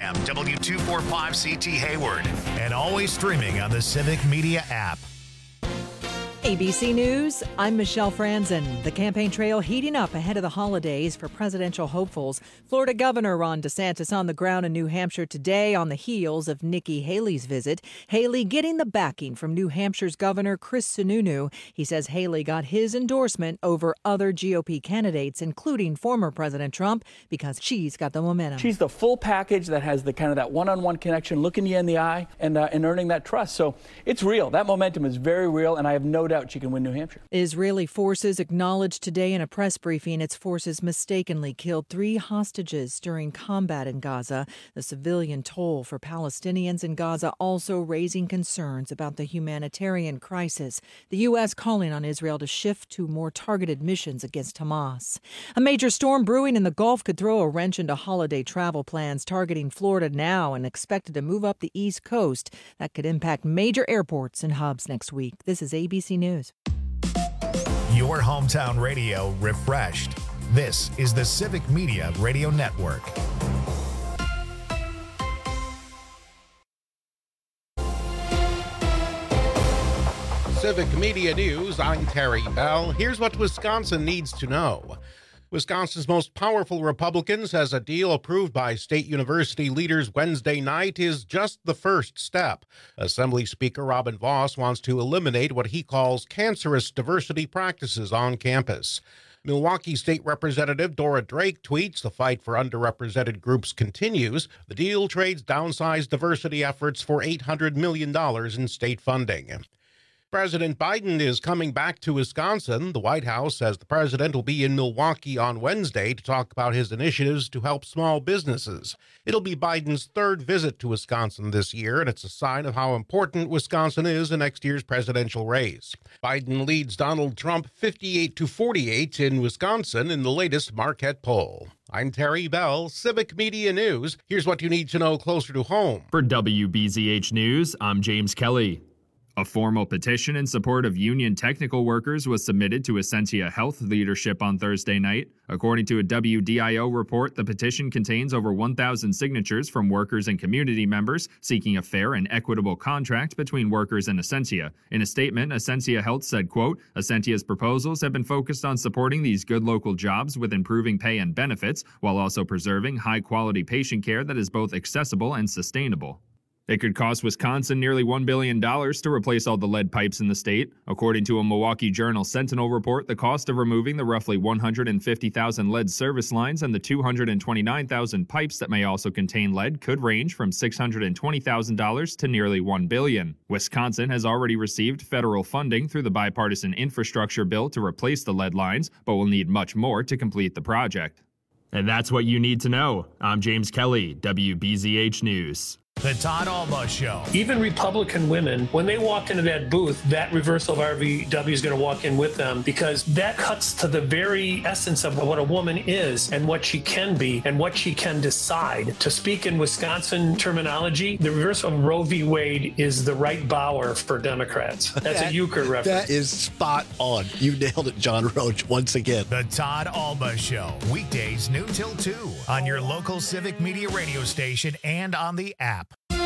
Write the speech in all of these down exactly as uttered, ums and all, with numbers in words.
A M, W two forty-five C T Hayward, and always streaming on the Civic Media app. A B C News, I'm Michelle Franzen. The campaign trail heating up ahead of the holidays for presidential hopefuls. Florida Governor Ron DeSantis on the ground in New Hampshire today on the heels of Nikki Haley's visit. Haley getting the backing from New Hampshire's Governor Chris Sununu. He says Haley got his endorsement over other G O P candidates, including former President Trump, because she's got the momentum. She's the full package that has the kind of that one-on-one connection, looking you in the eye and, uh, and earning that trust. So it's real. That momentum is very real, and I have no doubt she can win New Hampshire. Israeli forces acknowledged today in a press briefing its forces mistakenly killed three hostages during combat in Gaza. The civilian toll for Palestinians in Gaza also raising concerns about the humanitarian crisis. The U S calling on Israel to shift to more targeted missions against Hamas. A major storm brewing in the Gulf could throw a wrench into holiday travel plans targeting Florida now and expected to move up the East Coast. That could impact major airports and hubs next week. This is A B C News. Your hometown radio refreshed. This is the Civic Media Radio Network. Civic Media News, I'm Terry Bell. Here's what Wisconsin needs to know. Wisconsin's most powerful Republican says a deal approved by state university leaders Wednesday night is just the first step. Assembly Speaker Robin Vos wants to eliminate what he calls cancerous diversity practices on campus. Milwaukee State Representative Dora Drake tweets, "The fight for underrepresented groups continues. The deal trades downsized diversity efforts for eight hundred million dollars in state funding." President Biden is coming back to Wisconsin. The White House says the president will be in Milwaukee on Wednesday to talk about his initiatives to help small businesses. It'll be Biden's third visit to Wisconsin this year, and it's a sign of how important Wisconsin is in next year's presidential race. Biden leads Donald Trump fifty-eight to forty-eight in Wisconsin in the latest Marquette poll. I'm Terry Bell, Civic Media News. Here's what you need to know closer to home. For W B Z H News, I'm James Kelly. A formal petition in support of union technical workers was submitted to Essentia Health leadership on Thursday night. According to a W D I O report, the petition contains over one thousand signatures from workers and community members seeking a fair and equitable contract between workers and Essentia. In a statement, Essentia Health said, quote, "Essentia's proposals have been focused on supporting these good local jobs with improving pay and benefits, while also preserving high-quality patient care that is both accessible and sustainable." It could cost Wisconsin nearly one billion dollars to replace all the lead pipes in the state. According to a Milwaukee Journal Sentinel report, the cost of removing the roughly one hundred fifty thousand lead service lines and the two hundred twenty-nine thousand pipes that may also contain lead could range from six hundred twenty thousand dollars to nearly one billion dollars. Wisconsin has already received federal funding through the bipartisan infrastructure bill to replace the lead lines, but will need much more to complete the project. And that's what you need to know. I'm James Kelly, W B Z H News. The Todd Alba Show. Even Republican women, when they walk into that booth, that reversal of R V W is going to walk in with them, because that cuts to the very essence of what a woman is and what she can be and what she can decide. To speak in Wisconsin terminology, the reversal of Roe v. Wade is the right Bauer for Democrats. That's that, a Euchre reference. That is spot on. You nailed it, John Roach, once again. The Todd Alba Show. Weekdays noon till two on your local Civic Media radio station and on the app.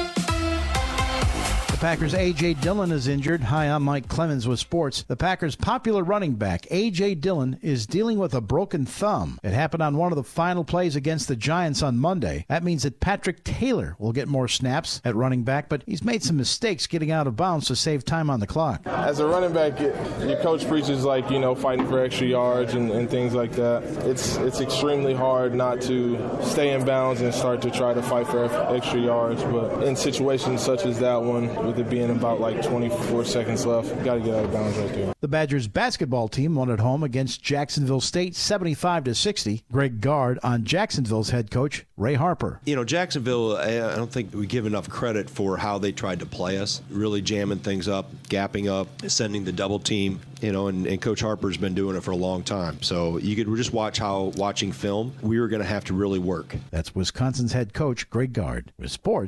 Packers' A J. Dillon is injured. Hi, I'm Mike Clemens with sports. The Packers' popular running back, A J. Dillon, is dealing with a broken thumb. It happened on one of the final plays against the Giants on Monday. That means that Patrick Taylor will get more snaps at running back, but he's made some mistakes getting out of bounds to save time on the clock. As a running back, your coach preaches, like, you know, fighting for extra yards and, and things like that. It's, it's extremely hard not to stay in bounds and start to try to fight for extra yards, but in situations such as that one, with it being about like twenty-four seconds left, got to get out of bounds right there. The Badgers basketball team won at home against Jacksonville State seventy-five to sixty. Greg Gard on Jacksonville's head coach, Ray Harper. You know, Jacksonville, I don't think we give enough credit for how they tried to play us, really jamming things up, gapping up, sending the double team, you know, and, and Coach Harper's been doing it for a long time. So you could just watch how, watching film, we were going to have to really work. That's Wisconsin's head coach, Greg Gard. With sports,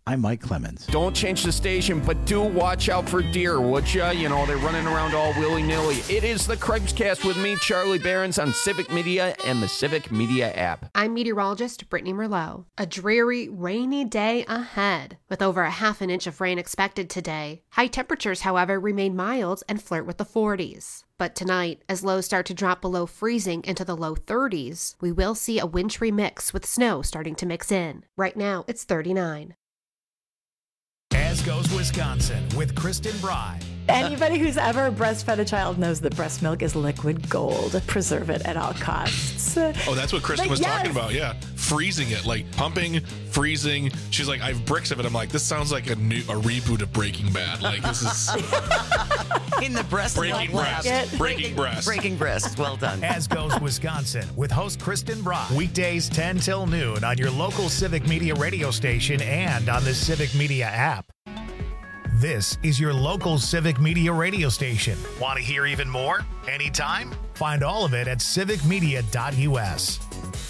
I'm Mike Clemens. Don't change the station, but do watch out for deer, would ya? You know, they're running around all willy-nilly. It is the Craig's with me, Charlie Barons, on Civic Media and the Civic Media app. I'm meteorologist Brittany Merlot. A dreary, rainy day ahead, with over a half an inch of rain expected today. High temperatures, however, remain mild and flirt with the forties. But tonight, as lows start to drop below freezing into the low thirties, we will see a wintry mix with snow starting to mix in. Right now, it's thirty-nine. As goes Wisconsin with Kristen Bry. Anybody who's ever breastfed a child knows that breast milk is liquid gold. Preserve it at all costs. Oh, that's what Kristen But was yes. talking about. Yeah. Freezing it, like pumping, freezing. She's like, I have bricks of it. I'm like, this sounds like a new a reboot of Breaking Bad. Like, this is in the breast breaking milk breast. lab. Breaking breast. Breaking breast. Well done. As goes Wisconsin with host Kristen Bry. Weekdays ten till noon on your local Civic Media radio station and on the Civic Media app. This is your local Civic Media radio station. Want to hear even more? Anytime? Find all of it at civic media dot u s.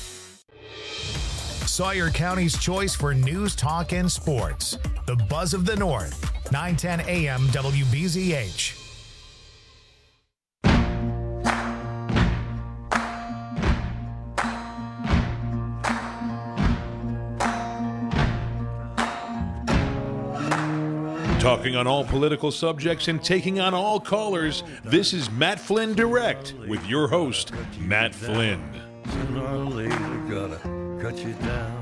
Sawyer County's choice for news, talk, and sports. The Buzz of the North. nine ten a m W B Z H. Talking on all political subjects and taking on all callers, this is Matt Flynn Direct with your host, Matt Flynn. Sooner or later, gotta cut you down.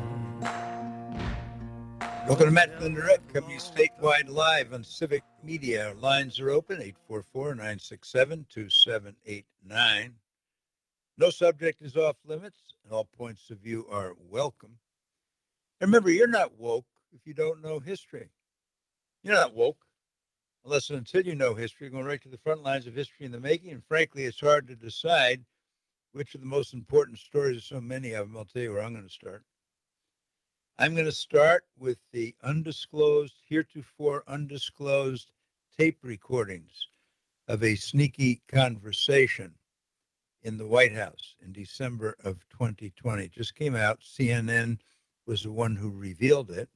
Welcome to Matt Flynn Direct, coming statewide live on Civic Media. Our lines are open, eight four four, nine six seven, two seven eight nine. No subject is off limits, and all points of view are welcome. And remember, you're not woke if you don't know history. You're not woke unless and until you know history, going right to the front lines of history in the making. And frankly, it's hard to decide which are the most important stories of so many of them. I'll tell you where I'm going to start. I'm going to start with the undisclosed, heretofore undisclosed tape recordings of a sneaky conversation in the White House in December of twenty twenty. It just came out. C N N was the one who revealed it.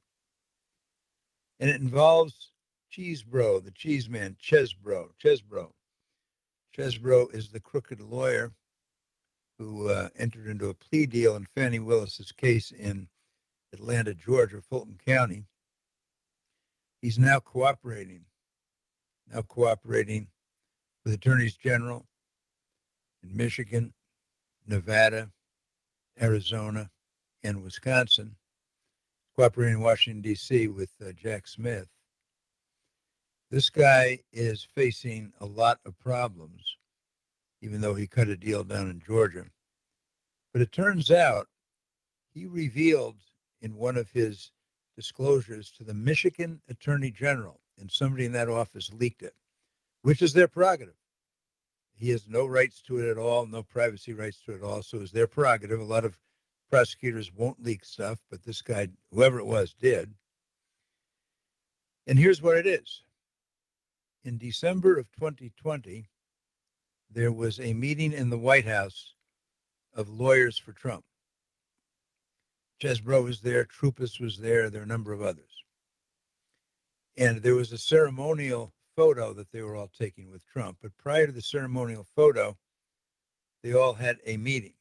And it involves Chesebro, the cheese man, Chesebro, Chesebro. Chesebro is the crooked lawyer who uh, entered into a plea deal in Fannie Willis's case in Atlanta, Georgia, Fulton County. He's now cooperating, now cooperating with attorneys general in Michigan, Nevada, Arizona, and Wisconsin. Cooperating in Washington, D C with uh, Jack Smith. This guy is facing a lot of problems, even though he cut a deal down in Georgia. But it turns out he revealed in one of his disclosures to the Michigan Attorney General, and somebody in that office leaked it, which is their prerogative. He has no rights to it at all, no privacy rights to it at all, so it's their prerogative. A lot of prosecutors won't leak stuff, but this guy, whoever it was, did. And here's what it is. In December of twenty twenty, there was a meeting in the White House of lawyers for Trump. Chesebro was there, Troupis was there, there are a number of others. And there was a ceremonial photo that they were all taking with Trump. But prior to the ceremonial photo, they all had a meeting.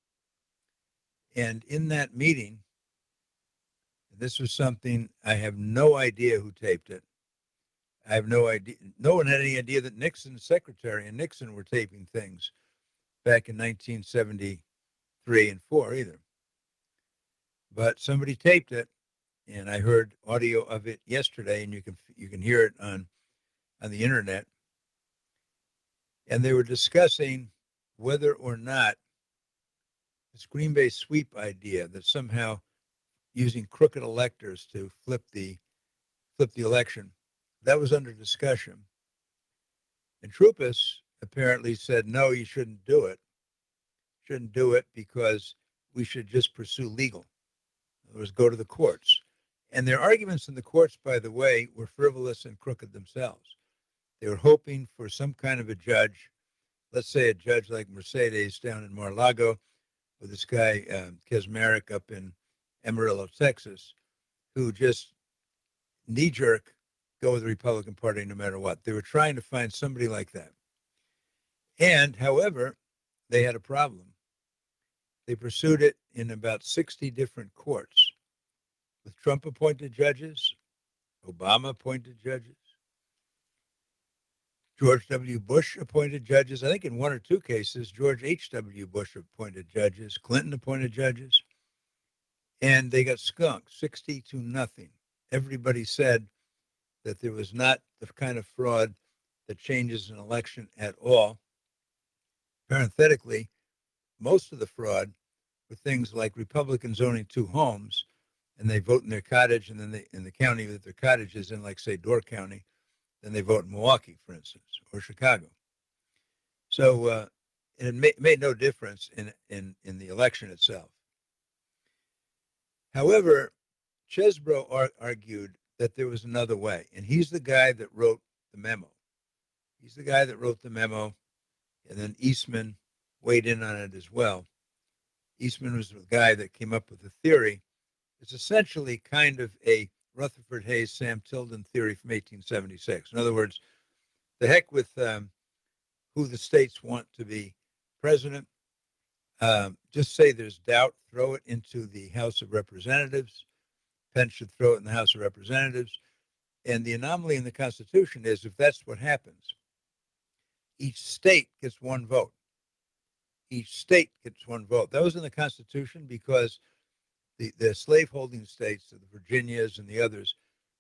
And in that meeting, this was something, I have no idea who taped it. I have no idea. No one had any idea that Nixon's secretary and Nixon were taping things back in nineteen seventy-three and four either. But somebody taped it, and I heard audio of it yesterday, and you can you can hear it on on the internet. And they were discussing whether or not this Green Bay sweep idea that somehow using crooked electors to flip the flip the election, that was under discussion. And Troupis apparently said, no, you shouldn't do it. Shouldn't do it because we should just pursue legal. In other words, go to the courts. And their arguments in the courts, by the way, were frivolous and crooked themselves. They were hoping for some kind of a judge, let's say a judge like Mercedes down in Mar-a-Lago, or this guy, uh, Kaczmarek up in Amarillo, Texas, who just knee-jerk go with the Republican Party no matter what. They were trying to find somebody like that. And, however, they had a problem. They pursued it in about sixty different courts with Trump-appointed judges, Obama-appointed judges, George W. Bush appointed judges. I think in one or two cases, George H W. Bush appointed judges, Clinton appointed judges, and they got skunked sixty to nothing. Everybody said that there was not the kind of fraud that changes an election at all. Parenthetically, most of the fraud were things like Republicans owning two homes, and they vote in their cottage, and then they, in the county that their cottage is in, like, say, Door County, then they vote in Milwaukee, for instance, or Chicago. So uh, it made, made no difference in, in, in the election itself. However, Chesbrough ar- argued that there was another way, and he's the guy that wrote the memo. He's the guy that wrote the memo, and then Eastman weighed in on it as well. Eastman was the guy that came up with the theory. It's essentially kind of a Rutherford Hayes, Sam Tilden theory from eighteen seventy-six. In other words, the heck with um, who the states want to be president. Um, just say there's doubt, throw it into the House of Representatives. Pence should throw it in the House of Representatives. And the anomaly in the Constitution is if that's what happens, each state gets one vote. Each state gets one vote. That was in the Constitution because the, the slaveholding states, the Virginias and the others,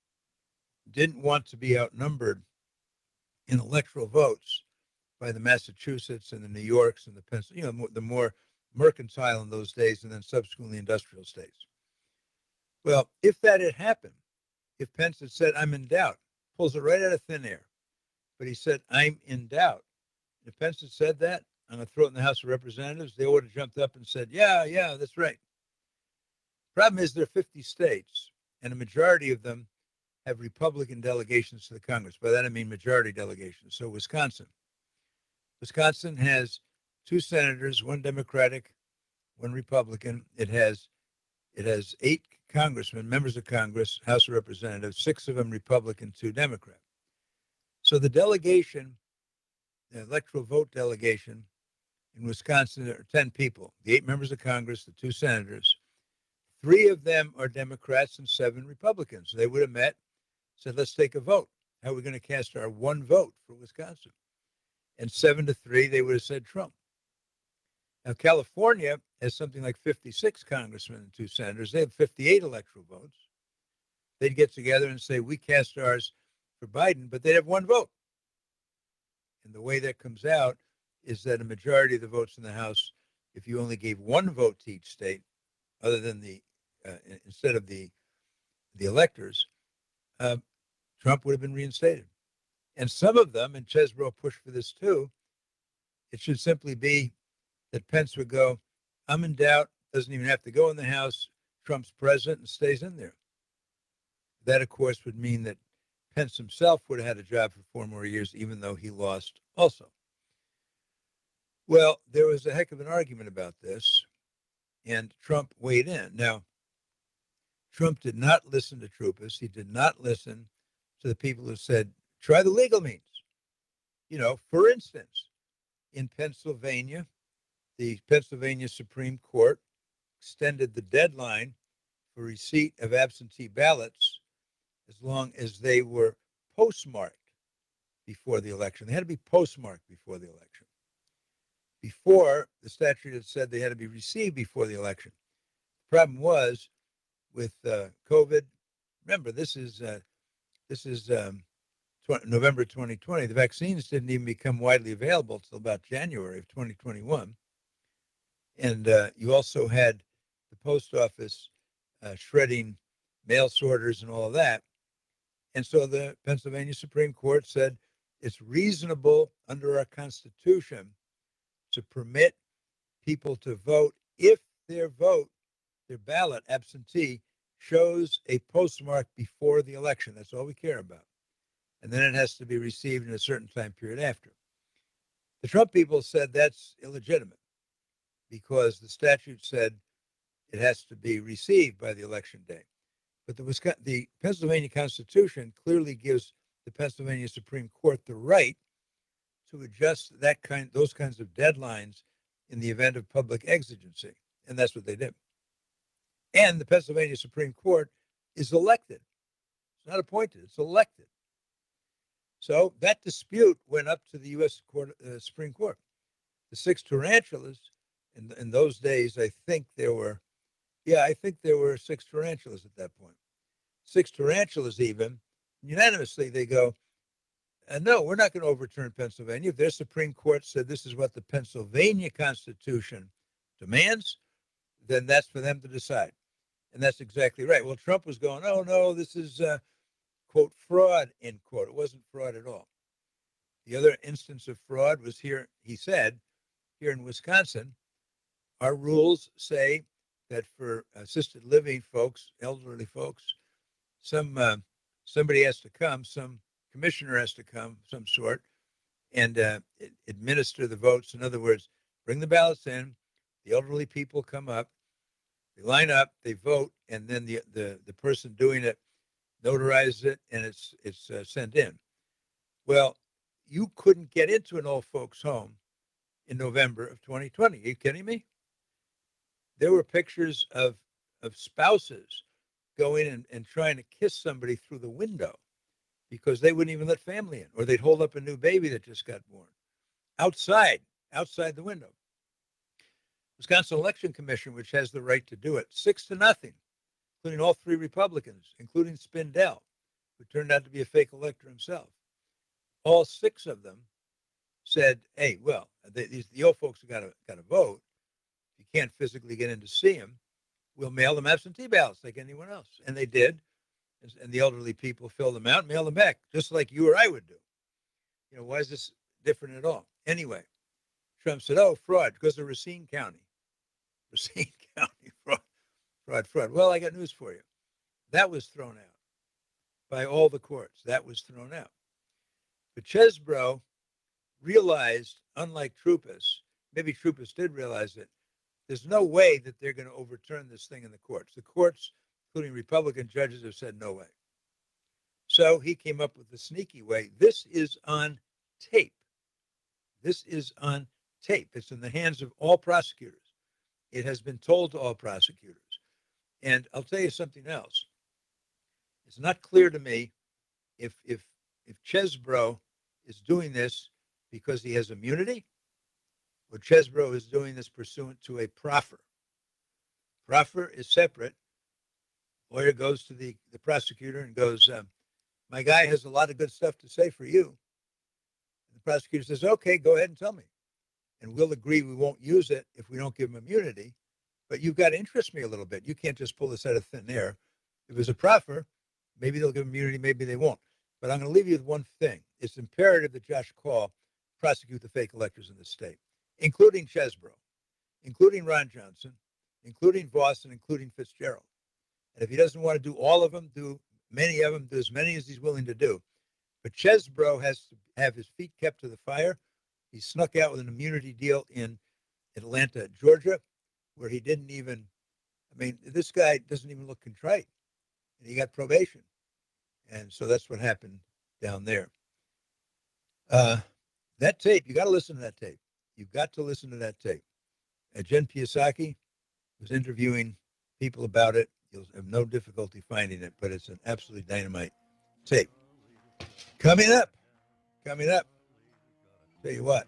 didn't want to be outnumbered in electoral votes by the Massachusetts and the New Yorks and the Pennsylvania, you know, the more mercantile in those days, and then subsequently industrial states. Well, if that had happened, if Pence had said, I'm in doubt, pulls it right out of thin air. But he said, I'm in doubt. If Pence had said that, I'm going to throw it in the House of Representatives, they would have jumped up and said, yeah, yeah, that's right. Problem is there are fifty states, and a majority of them have Republican delegations to the Congress. By that I mean majority delegations. So Wisconsin. Wisconsin has two senators, one Democratic, one Republican. It has it has eight congressmen, members of Congress, House of Representatives, six of them Republican, two Democrat. So the delegation, the electoral vote delegation in Wisconsin are ten people, the eight members of Congress, the two senators. Three of them are Democrats and seven Republicans. They would have met, said, let's take a vote. How are we going to cast our one vote for Wisconsin? And seven to three, they would have said Trump. Now, California has something like fifty-six congressmen and two senators. They have fifty-eight electoral votes. They'd get together and say, we cast ours for Biden, but they'd have one vote. And the way that comes out is that a majority of the votes in the House, if you only gave one vote to each state, other than the, uh, instead of the, the electors, uh, Trump would have been reinstated. And some of them, and Chesbrough pushed for this too, it should simply be that Pence would go, I'm in doubt, doesn't even have to go in the House, Trump's president and stays in there. That, of course, would mean that Pence himself would have had a job for four more years, even though he lost also. Well, there was a heck of an argument about this, and Trump weighed in. Now, Trump did not listen to Troopus. He did not listen to the people who said, try the legal means. You know, for instance, in Pennsylvania, the Pennsylvania Supreme Court extended the deadline for receipt of absentee ballots as long as they were postmarked before the election. They had to be postmarked before the election. Before, the statute had said they had to be received before the election. The problem was with uh, COVID. Remember, this is uh, this is um, tw- November twenty twenty. The vaccines didn't even become widely available until about January of twenty twenty-one. And uh, you also had the post office uh, shredding mail sorters and all of that. And so the Pennsylvania Supreme Court said it's reasonable under our Constitution to permit people to vote if their vote, their ballot absentee, shows a postmark before the election. That's all we care about. And then it has to be received in a certain time period after. The Trump people said that's illegitimate because the statute said it has to be received by the election day. But the Wisconsin, the Pennsylvania Constitution clearly gives the Pennsylvania Supreme Court the right to adjust that kind, those kinds of deadlines in the event of public exigency, and that's what they did. And the Pennsylvania Supreme Court is elected. It's not appointed, it's elected. So that dispute went up to the U S Court, uh, Supreme Court. The six tarantulas, in, in those days, I think there were, yeah, I think there were six tarantulas at that point. Six tarantulas even, unanimously, they go, uh, no, we're not going to overturn Pennsylvania. If their Supreme Court said this is what the Pennsylvania Constitution demands, then that's for them to decide. And that's exactly right. Well, Trump was going, oh, no, this is, uh, quote, fraud, end quote. It wasn't fraud at all. The other instance of fraud was here, he said, here in Wisconsin, our rules say that for assisted living folks, elderly folks, some uh, somebody has to come, some commissioner has to come, some sort, and uh, administer the votes. In other words, bring the ballots in, the elderly people come up, they line up, they vote, and then the the, the person doing it notarizes it, and it's it's uh, sent in. Well, you couldn't get into an old folks' home in November of twenty twenty. Are you kidding me? There were pictures of of spouses going and, and trying to kiss somebody through the window because they wouldn't even let family in, or they'd hold up a new baby that just got born outside, outside the window. Wisconsin Election Commission, which has the right to do it, six to nothing, including all three Republicans, including Spindell, who turned out to be a fake elector himself. All six of them said, hey, well, they, these, the old folks have got to got to vote. If you can't physically get in to see them, we'll mail them absentee ballots like anyone else. And they did. And the elderly people filled them out and mailed them back, just like you or I would do. You know, why is this different at all? Anyway, Trump said, oh, fraud, because of Racine County. Racine County, fraud, fraud, fraud. Well, I got news for you. That was thrown out by all the courts. That was thrown out. But Chesbrough realized, unlike Troupis, maybe Troupis did realize it, there's no way that they're going to overturn this thing in the courts. The courts, including Republican judges, have said no way. So he came up with the sneaky way. This is on tape. This is on tape. It's in the hands of all prosecutors. It has been told to all prosecutors. And I'll tell you something else. It's not clear to me if if if Chesbrough is doing this because he has immunity, or Chesbrough is doing this pursuant to a proffer. Proffer is separate. Lawyer goes to the, the prosecutor and goes, um, my guy has a lot of good stuff to say for you. And the prosecutor says, okay, go ahead and tell me. And we'll agree we won't use it if we don't give him immunity. But you've got to interest me a little bit. You can't just pull this out of thin air. If it's a proffer, maybe they'll give immunity, maybe they won't. But I'm going to leave you with one thing. It's imperative that Josh Kaul prosecute the fake electors in the state, including Chesbrough, including Ron Johnson, including Voss, and including Fitzgerald. And if he doesn't want to do all of them, do many of them, do as many as he's willing to do. But Chesbrough has to have his feet kept to the fire. He snuck out with an immunity deal in Atlanta, Georgia, where he didn't even, I mean, this guy doesn't even look contrite. And he got probation. And so that's what happened down there. Uh, that tape, you got to listen to that tape. You've got to listen to that tape. Uh, Jen Psaki was interviewing people about it. You'll have no difficulty finding it, but it's an absolutely dynamite tape. Coming up, coming up, tell you what,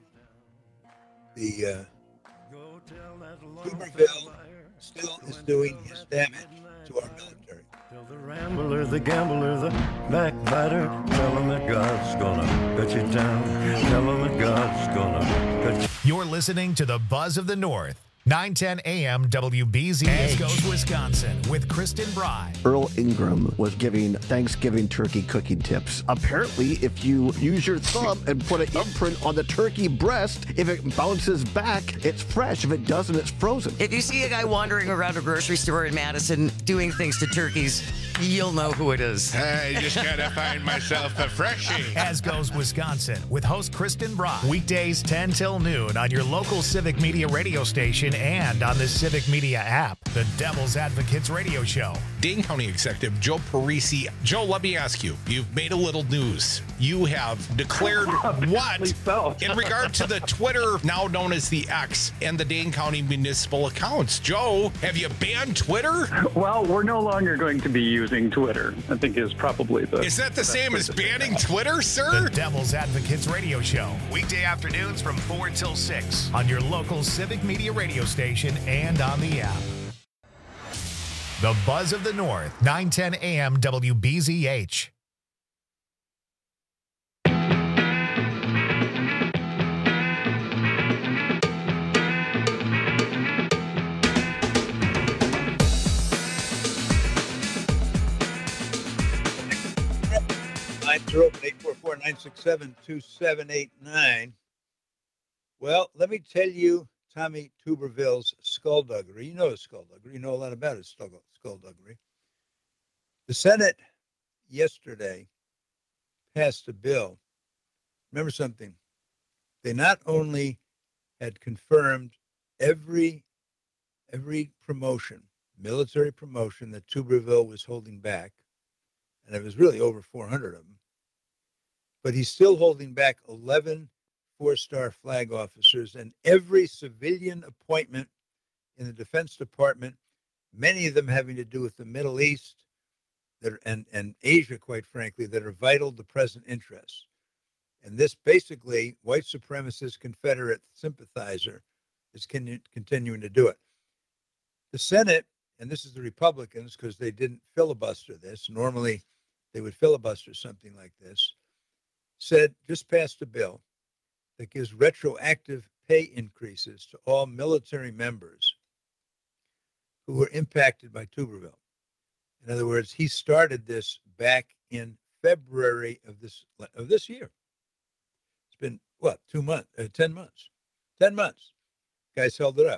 the uh, Tuberville still is doing his damage to our military. Tell the rambler, the gambler, the backbiter, tell him that God's gonna cut you down. Tell him that God's gonna cut you. You're listening to the Buzz of the North. nine ten A M W B Z H. As goes Wisconsin with Kristen Bry. Earl Ingram was giving Thanksgiving turkey cooking tips. Apparently, if you use your thumb and put an imprint on the turkey breast, if it bounces back, it's fresh. If it doesn't, it's frozen. If you see a guy wandering around a grocery store in Madison doing things to turkeys, you'll know who it is. I just gotta find myself a freshie. As goes Wisconsin with host Kristen Bry. Weekdays ten till noon on your local Civic Media radio station and on the Civic Media app. The Devil's Advocates Radio Show. Dane County Executive Joe Parisi. Joe, let me ask you, you've made a little news. You have declared what so. in regard to the Twitter, now known as the X, and the Dane County municipal accounts. Joe, have you banned Twitter? Well, we're no longer going to be using Twitter, I think is probably the... Is that the same as banning Twitter, sir? The Devil's Advocates Radio Show, weekday afternoons from four until six on your local Civic Media radio station and on the app. The Buzz of the North, nine ten A M W B Z H. Lines are open, eight four four, nine six seven, two seven eight nine. Well, let me tell you Tommy Tuberville's skullduggery. You know his skullduggery. You know a lot about his skullduggery. The Senate yesterday passed a bill. Remember something. They not only had confirmed every every promotion, military promotion that Tuberville was holding back, and it was really over four hundred of them, but he's still holding back eleven four-star flag officers and every civilian appointment in the Defense Department, many of them having to do with the Middle East that are, and, and Asia, quite frankly, that are vital to present interests. And this basically, white supremacist Confederate sympathizer is con- continuing to do it. The Senate, and this is the Republicans because they didn't filibuster this, normally they would filibuster something like this, said, just passed a bill that gives retroactive pay increases to all military members who were impacted by Tuberville. In other words, he started this back in February of this of this year. It's been, what, two months, uh, ten months, ten months. Guys held it up.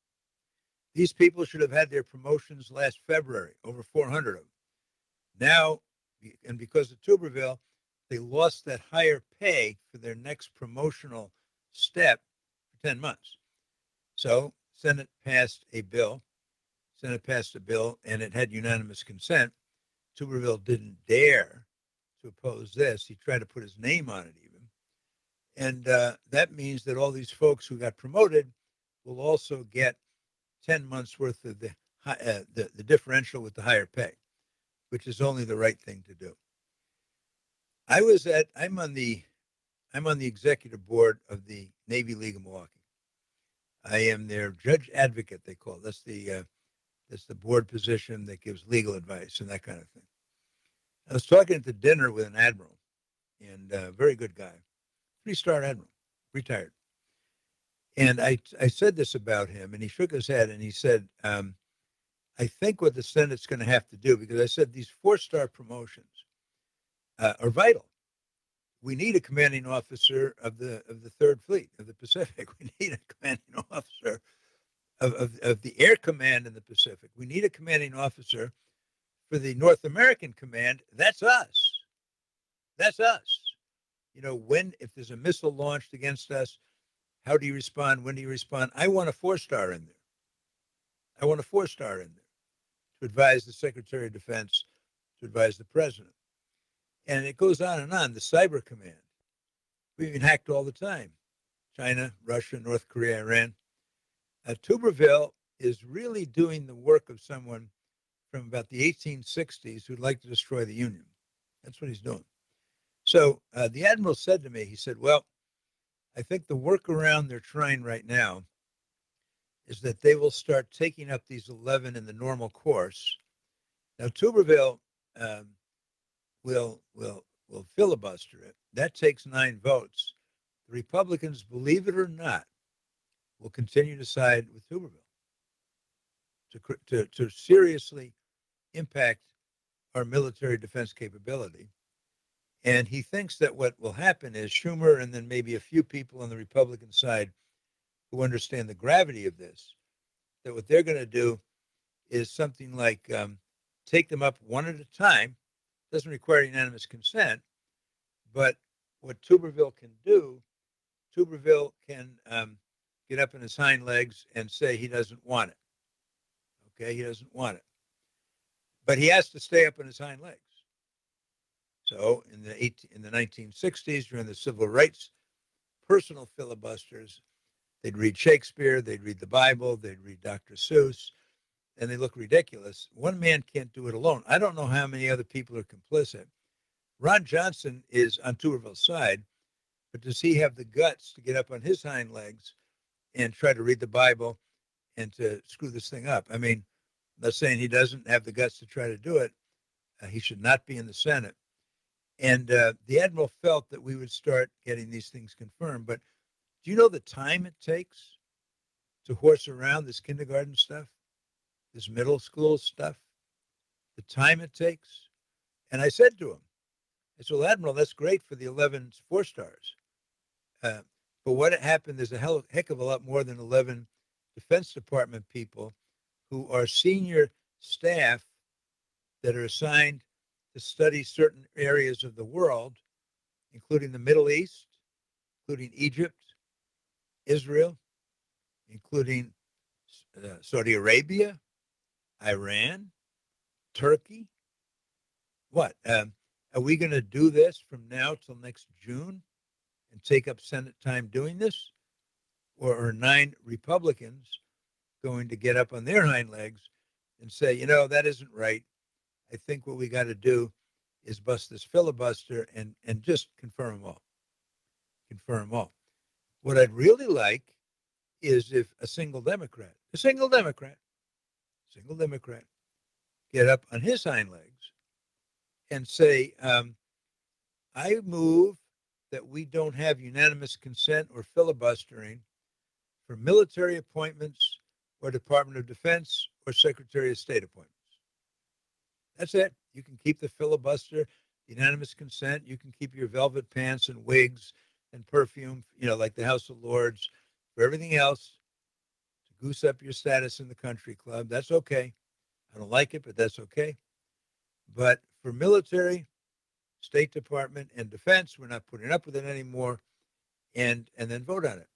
These people should have had their promotions last February, over four hundred of them. Now, and because of Tuberville, they lost that higher pay for their next promotional step for ten months. So Senate passed a bill. Senate passed a bill, and it had unanimous consent. Tuberville didn't dare to oppose this. He tried to put his name on it even. And uh, that means that all these folks who got promoted will also get ten months worth of the, uh, the, the differential with the higher pay, which is only the right thing to do. I was at, I'm on the, I'm on the executive board of the Navy League of Milwaukee. I am their judge advocate, they call it. That's the, uh, that's the board position that gives legal advice and that kind of thing. I was talking at the dinner with an admiral, and a very good guy, three-star admiral, retired. And I, I said this about him, and he shook his head, and he said, um, I think what the Senate's going to have to do, because I said these four-star promotions, Uh, are vital. We need a commanding officer of the of the Third Fleet of the Pacific. We need a commanding officer of, of, of the Air Command in the Pacific. We need a commanding officer for the North American Command. That's us. That's us. You know, when, if there's a missile launched against us, how do you respond? When do you respond? I want a four-star in there. I want a four-star in there to advise the Secretary of Defense, to advise the President. And it goes on and on. The Cyber Command. We've been hacked all the time. China, Russia, North Korea, Iran. Uh, Tuberville is really doing the work of someone from about the eighteen sixties who'd like to destroy the Union. That's what he's doing. So uh, the Admiral said to me, he said, well, I think the workaround they're trying right now is that they will start taking up these eleven in the normal course. Now, Tuberville um, will will will filibuster it. That takes nine votes. The Republicans, believe it or not, will continue to side with Tuberville to to, to seriously impact our military defense capability. And he thinks that what will happen is Schumer and then maybe a few people on the Republican side who understand the gravity of this, that what they're going to do is something like um, take them up one at a time. Doesn't require unanimous consent, but what Tuberville can do, Tuberville can um, get up in his hind legs and say he doesn't want it. Okay, he doesn't want it. but he has to stay up on his hind legs. So in the eighteen, in the nineteen sixties, during the civil rights personal filibusters, they'd read Shakespeare, they'd read the Bible, they'd read Doctor Seuss, and they look ridiculous. One man can't do it alone. I don't know how many other people are complicit. Ron Johnson is on Tuberville's side, but does he have the guts to get up on his hind legs and try to read the Bible and to screw this thing up? I mean, I'm not saying he doesn't have the guts to try to do it. Uh, he should not be in the Senate. And uh, the Admiral felt that we would start getting these things confirmed. But do you know the time it takes to horse around this kindergarten stuff, this middle school stuff? The time it takes? And I said to him, I said, well, Admiral, that's great for the eleven four stars. Uh, but what happened, there's a hell, heck of a lot more than eleven Defense Department people who are senior staff that are assigned to study certain areas of the world, including the Middle East, including Egypt, Israel, including uh, Saudi Arabia, Iran, Turkey. What? Um, are we going to do this from now till next June and take up Senate time doing this? Or are nine Republicans going to get up on their hind legs and say, you know, that isn't right. I think what we got to do is bust this filibuster and, and just confirm them all. Confirm them all. What I'd really like is if a single Democrat, a single Democrat, single Democrat, get up on his hind legs and say, um, I move that we don't have unanimous consent or filibustering for military appointments or Department of Defense or Secretary of State appointments. That's it. You can keep the filibuster, unanimous consent. You can keep your velvet pants and wigs and perfume, you know, like the House of Lords. For everything else, to goose up your status in the country club, that's okay. I don't like it, but that's okay. But for military, State Department, and defense, we're not putting up with it anymore, and and then vote on it.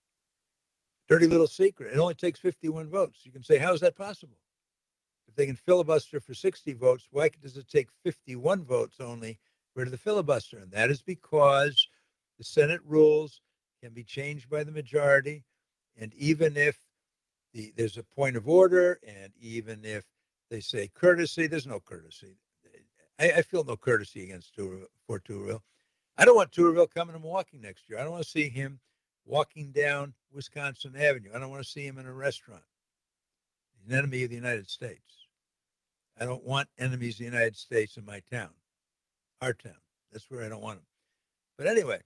Dirty little secret. It only takes fifty-one votes. You can say, how is that possible? If they can filibuster for sixty votes, why does it take fifty-one votes only for the filibuster? And that is because the Senate rules can be changed by the majority. And even if the, there's a point of order, and even if they say courtesy, there's no courtesy. I, I feel no courtesy against Tuberville, for Tuberville. I don't want Tuberville coming to Milwaukee next year. I don't want to see him walking down Wisconsin Avenue. I don't want to see him in a restaurant. He's an enemy of the United States. I don't want enemies of the United States in my town, our town. That's where I don't want them. But anyway,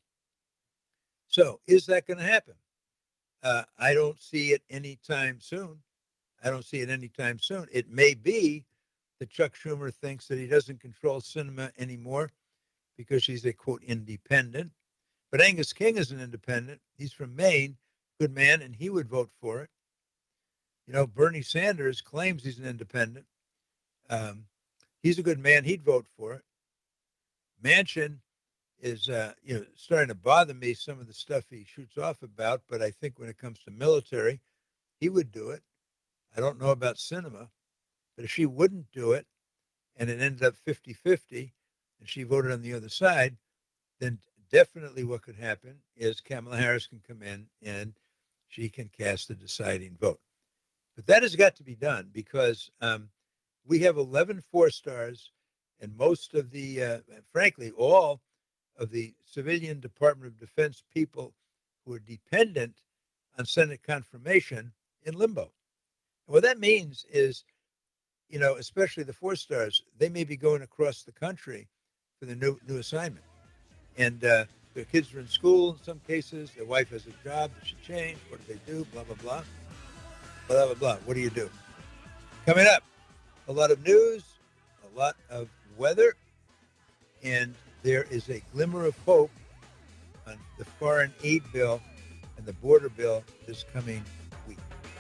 so is that going to happen? Uh, I don't see it anytime soon. I don't see it anytime soon. It may be that Chuck Schumer thinks that he doesn't control cinema anymore because he's a, quote, independent. But Angus King is an independent. He's from Maine, good man, and he would vote for it. You know, Bernie Sanders claims he's an independent. Um, he's a good man. He'd vote for it. Manchin is, uh, you know, starting to bother me, some of the stuff he shoots off about, but I think when it comes to military, he would do it. I don't know about cinema, but if she wouldn't do it and it ended up fifty-fifty and she voted on the other side, then definitely what could happen is Kamala Harris can come in and she can cast the deciding vote. But that has got to be done because um, we have eleven four stars, and most of the, uh, frankly, all of the civilian Department of Defense people who are dependent on Senate confirmation in limbo. And what that means is, you know, especially the four stars, they may be going across the country for the new new assignment. And uh, their kids are in school in some cases. Their wife has a job that should change. What do they do? Blah, blah, blah. Blah, blah, blah. What do you do? Coming up, a lot of news, a lot of weather, and there is a glimmer of hope on the foreign aid bill and the border bill this coming week.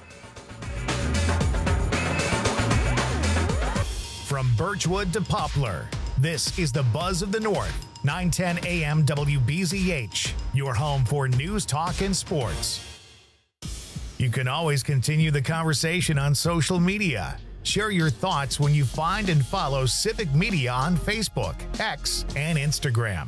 From Birchwood to Poplar, this is the Buzz of the North, nine ten A M W B Z H, your home for news, talk, and sports. You can always continue the conversation on social media. Share your thoughts when you find and follow Civic Media on Facebook, X, and Instagram.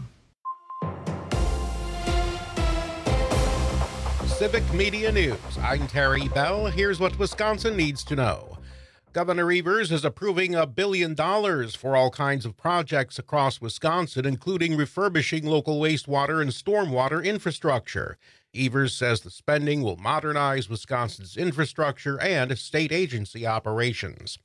Civic Media News. I'm Terry Bell. Here's what Wisconsin needs to know. Governor Evers is approving a billion dollars for all kinds of projects across Wisconsin, including refurbishing local wastewater and stormwater infrastructure. Evers says the spending will modernize Wisconsin's infrastructure and state agency operations.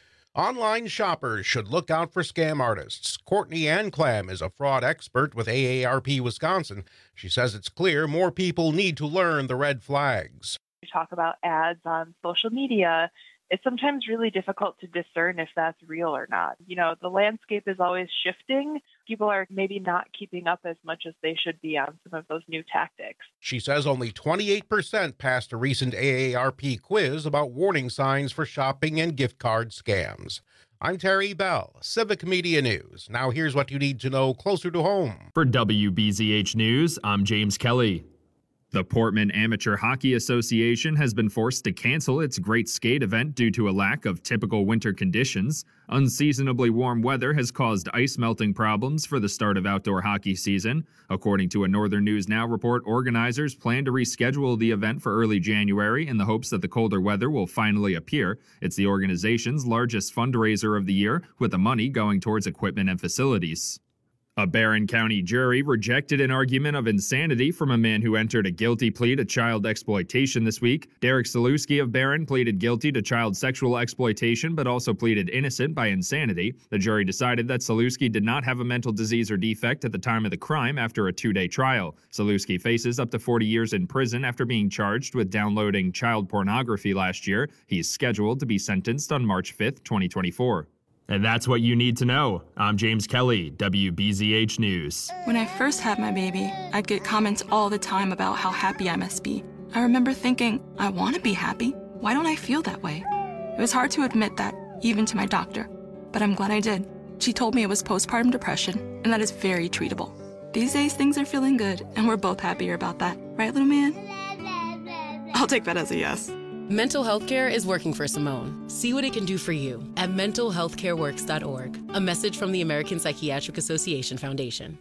Online shoppers should look out for scam artists. Courtney Anclam is a fraud expert with A A R P Wisconsin. She says it's clear more people need to learn the red flags. We talk about ads on social media. It's sometimes really difficult to discern if that's real or not. You know, the landscape is always shifting. People are maybe not keeping up as much as they should be on some of those new tactics. She says only twenty-eight percent passed a recent A A R P quiz about warning signs for shopping and gift card scams. I'm Terry Bell, Civic Media News. Now here's what you need to know closer to home. For W B Z H News, I'm James Kelly. The Portman Amateur Hockey Association has been forced to cancel its Great Skate event due to a lack of typical winter conditions. Unseasonably warm weather has caused ice melting problems for the start of outdoor hockey season. According to a Northern News Now report, organizers plan to reschedule the event for early January in the hopes that the colder weather will finally appear. It's the organization's largest fundraiser of the year, with the money going towards equipment and facilities. A Barron County jury rejected an argument of insanity from a man who entered a guilty plea to child exploitation this week. Derek Saluski of Barron pleaded guilty to child sexual exploitation, but also pleaded innocent by insanity. The jury decided that Saluski did not have a mental disease or defect at the time of the crime after a two-day trial. Saluski faces up to forty years in prison after being charged with downloading child pornography last year. He's scheduled to be sentenced on March fifth, twenty twenty-four. And that's what you need to know. I'm James Kelly, W B Z H News. When I first had my baby, I'd get comments all the time about how happy I must be. I remember thinking, I want to be happy. Why don't I feel that way? It was hard to admit that, even to my doctor. But I'm glad I did. She told me it was postpartum depression, and that is very treatable. These days, things are feeling good, and we're both happier about that. Right, little man? I'll take that as a yes. Mental health care is working for Simone. See what it can do for you at mental health care works dot org. A message from the American Psychiatric Association Foundation.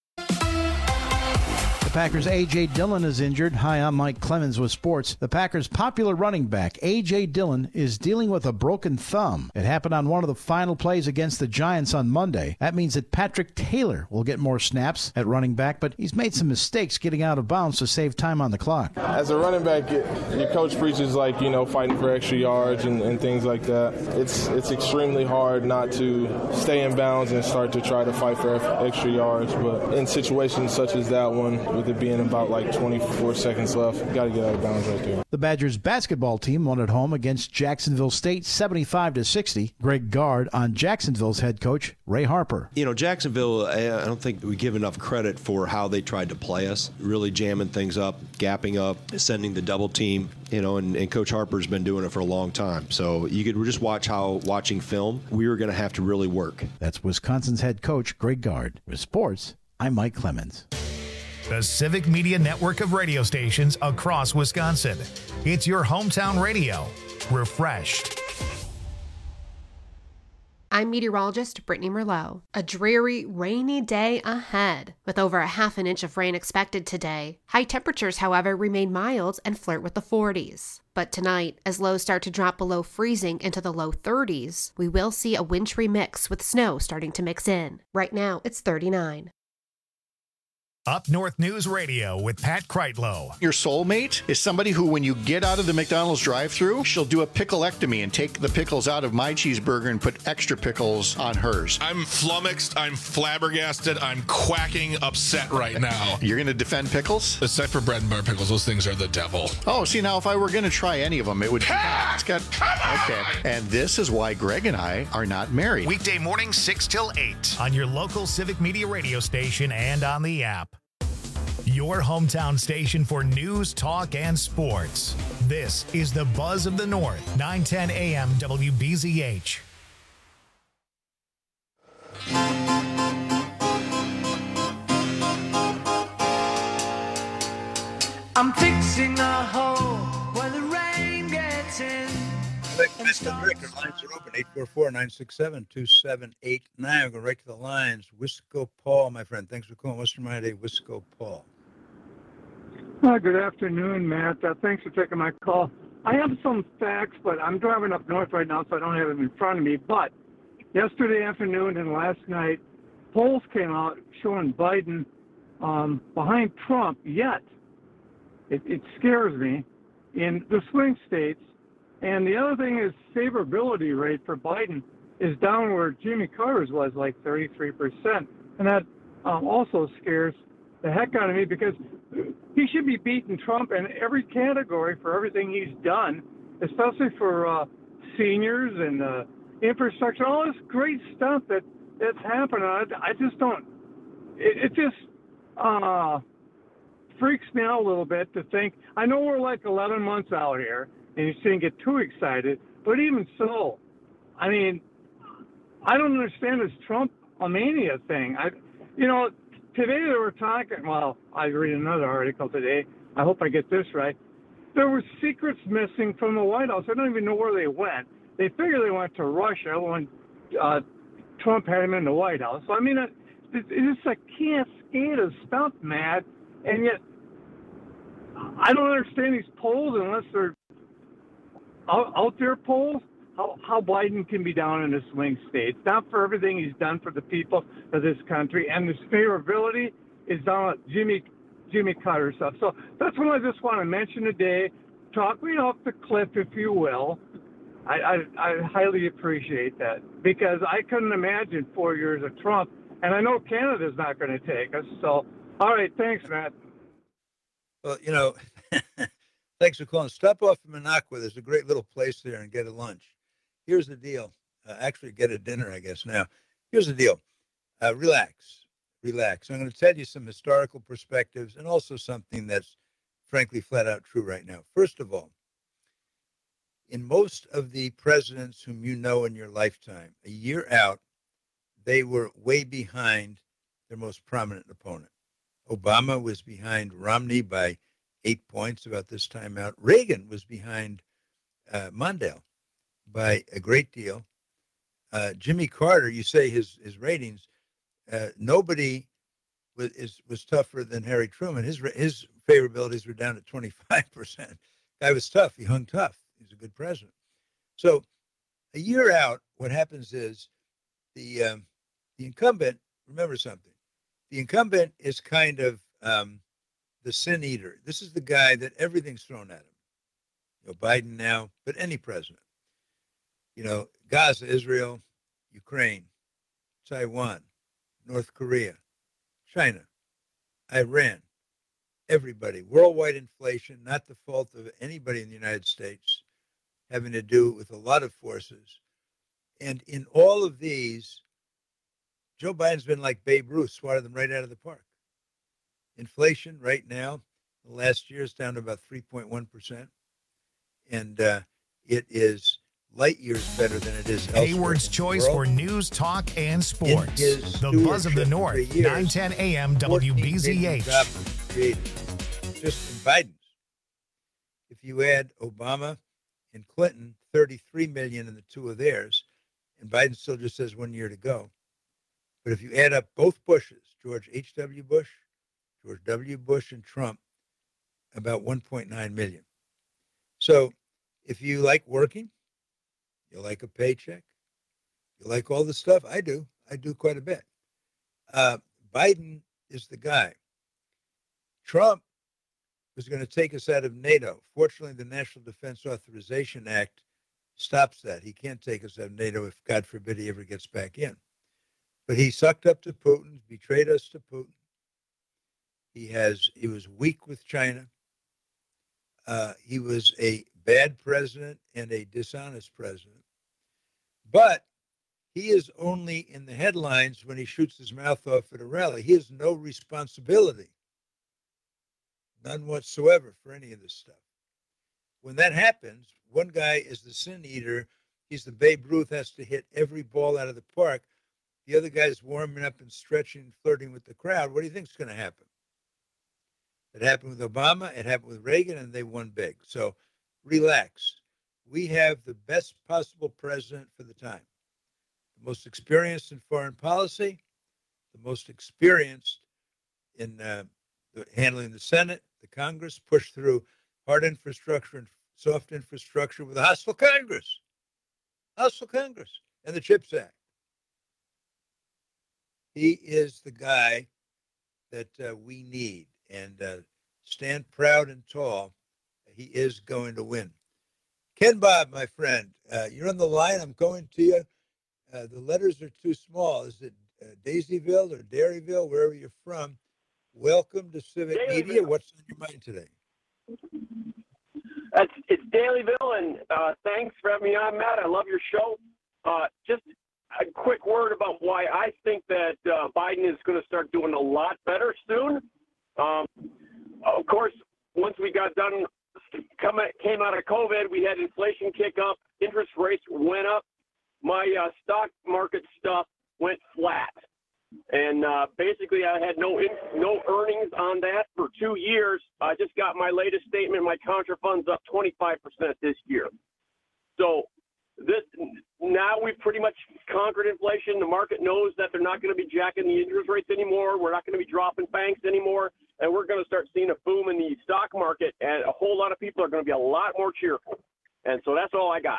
The Packers' A J. Dillon is injured. Hi, I'm Mike Clemens with sports. The Packers' popular running back, A J. Dillon, is dealing with a broken thumb. It happened on one of the final plays against the Giants on Monday. That means that Patrick Taylor will get more snaps at running back, but he's made some mistakes getting out of bounds to save time on the clock. As a running back, your coach preaches like, you know, fighting for extra yards and, and things like that. It's it's extremely hard not to stay in bounds and start to try to fight for extra yards. But in situations such as that one, with it being about like twenty-four seconds left, got to get out of bounds right there. The Badgers basketball team won at home against Jacksonville State seventy-five to sixty. Greg Gard on Jacksonville's head coach, Ray Harper. You know, Jacksonville, I don't think we give enough credit for how they tried to play us, really jamming things up, gapping up, sending the double team, you know, and, and Coach Harper's been doing it for a long time. So you could just watch how, watching film, we were going to have to really work. That's Wisconsin's head coach, Greg Gard. With sports, I'm Mike Clemens. The Civic Media network of radio stations across Wisconsin. It's your hometown radio. Refreshed. I'm meteorologist Brittany Merlot. A dreary, rainy day ahead, with over a half an inch of rain expected today. High temperatures, however, remain mild and flirt with the forties. But tonight, as lows start to drop below freezing into the low thirties, we will see a wintry mix with snow starting to mix in. Right now, it's thirty-nine. Up North News Radio with Pat Kreitlow. Your soulmate is somebody who, when you get out of the McDonald's drive-thru, she'll do a picklectomy and take the pickles out of my cheeseburger and put extra pickles on hers. I'm flummoxed. I'm flabbergasted. I'm quacking upset right now. You're going to defend pickles? Except for bread and butter pickles. Those things are the devil. Oh, see, now if I were going to try any of them, it would be... It's got... Okay. And this is why Greg and I are not married. Weekday mornings, six till eight on your local Civic Media radio station and on the app. Your hometown station for news, talk, and sports. This is the Buzz of the North, nine ten A M W B Z H. I'm fixing a hole where the rain gets in. Mister Director, lines are open, eight four four, nine six seven, two seven eight nine. We're going right to the lines. Wisco Paul, my friend. Thanks for calling Western Miami Day. Wisco Paul. Uh, good afternoon, Matt. Uh, thanks for taking my call. I have some facts, but I'm driving up north right now, so I don't have them in front of me. But yesterday afternoon and last night, polls came out showing Biden um, behind Trump, yet it, it scares me, in the swing states. And the other thing is favorability rate for Biden is down where Jimmy Carter's was, like thirty-three percent. And that um, also scares the heck out of me, because he should be beating Trump in every category for everything he's done, especially for uh, seniors and uh, infrastructure, all this great stuff that, that's happening. I, I just don't, it, it just uh, freaks me out a little bit to think, I know we're like eleven months out here, and you shouldn't get too excited, but even so, I mean, I don't understand this Trump mania thing. I, you know, today they were talking, well, I read another article today. I hope I get this right. There were secrets missing from the White House. I don't even know where they went. They figure they went to Russia when uh, Trump had him in the White House. So, I mean, it, it, it's just a cascade of stuff, Matt. And yet, I don't understand these polls unless they're out, out there polls. How, how Biden can be down in the swing states, not for everything he's done for the people of this country, and his favorability is down at Jimmy Jimmy Carter stuff. So that's what I just want to mention today. Talk me off the cliff, if you will. I, I, I highly appreciate that, because I couldn't imagine four years of Trump, and I know Canada's not going to take us. So, all right, thanks, Matt. Well, you know, thanks for calling. Stop off in Minocqua. There's a great little place there, and get a lunch. Here's the deal. Uh, actually, get a dinner, I guess, now. Here's the deal. Uh, relax. Relax. I'm going to tell you some historical perspectives and also something that's, frankly, flat out true right now. First of all, in most of the presidents whom you know in your lifetime, a year out, they were way behind their most prominent opponent. Obama was behind Romney by eight points about this time out. Reagan was behind uh, Mondale by a great deal. Uh, Jimmy Carter, you say his his ratings, uh, nobody was is, was tougher than Harry Truman. His his favorabilities were down at twenty-five percent. Guy was tough. He hung tough. He's a good president. So a year out, what happens is the um, the incumbent, remember something, the incumbent is kind of um, the sin eater. This is the guy that everything's thrown at him. You know, Biden now, but any president. You know, Gaza, Israel, Ukraine, Taiwan, North Korea, China, Iran, everybody. Worldwide inflation, not the fault of anybody in the United States, having to do with a lot of forces. And in all of these, Joe Biden's been like Babe Ruth, swatted them right out of the park. Inflation right now, the last year is down to about three point one percent. And uh, it is light years better than it is elsewhere. Hayward's choice for news, talk, and sports. The Buzz of the North, nine ten A M W B Z H. Just in Biden's. If you add Obama and Clinton, thirty-three million in the two of theirs, and Biden still just has one year to go. But if you add up both Bushes, George H W. Bush, George W. Bush, and Trump, about one point nine million. So if you like working, you like a paycheck, you like all the stuff, I do. I do quite a bit. Uh, Biden is the guy. Trump was going to take us out of NATO. Fortunately, the National Defense Authorization Act stops that. He can't take us out of NATO if, God forbid, he ever gets back in. But he sucked up to Putin, betrayed us to Putin. He has. He was weak with China. Uh, he was a bad president and a dishonest president. But he is only in the headlines when he shoots his mouth off at a rally. He has no responsibility, none whatsoever, for any of this stuff. When that happens, one guy is the sin eater. He's the Babe Ruth, has to hit every ball out of the park. The other guy's warming up and stretching, flirting with the crowd. What do you think is going to happen? It happened with Obama. It happened with Reagan, and they won big. So relax. we have the best possible president for the time, the most experienced in foreign policy, the most experienced in uh, the, handling the Senate, the Congress, push through hard infrastructure and soft infrastructure with a hostile Congress, hostile Congress, and the CHIPS Act. He is the guy that uh, we need, and uh, stand proud and tall. He is going to win. Ken Bob, my friend, uh, you're on the line. I'm going to you. Uh, the letters are too small. Is it uh, Daisyville or Dairyville, wherever you're from? Welcome to Civic Dailyville. Media. What's on your mind today? It's, it's Dailyville, and uh, thanks for having me on, Matt. I love your show. Uh, just a quick word about why I think that uh, Biden is going to start doing a lot better soon. Um, of course, once we got done, come, came out of COVID, we had inflation kick up, interest rates went up. My uh, stock market stuff went flat. And uh, basically, I had no in, no earnings on that for two years. I just got my latest statement. My contra fund's up twenty-five percent this year. So this now we've pretty much conquered inflation. The market knows that they're not going to be jacking the interest rates anymore. We're not going to be dropping banks anymore. And we're going to start seeing a boom in the stock market. And a whole lot of people are going to be a lot more cheerful. And so that's all I got.